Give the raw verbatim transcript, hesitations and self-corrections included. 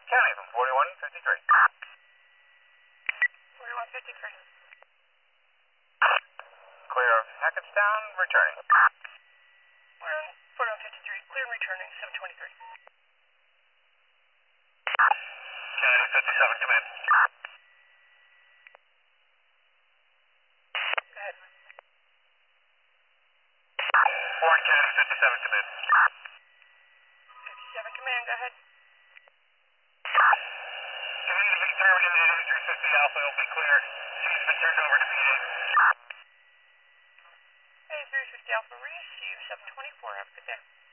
County from forty-one fifty-three. forty-one fifty-three. Clear of Hackettstown, returning. We're on forty-one fifty-three, clear and returning, seven twenty-three. County fifty-seven, come in. Go ahead. Warren County fifty-seven, come in. fifty-seven, command, go ahead. Community V three, we're getting three fifty Alpha, it'll be clear. Scene's been turned over to V eight. Hey, three fifty Alpha, receive seven twenty-four, have a good day.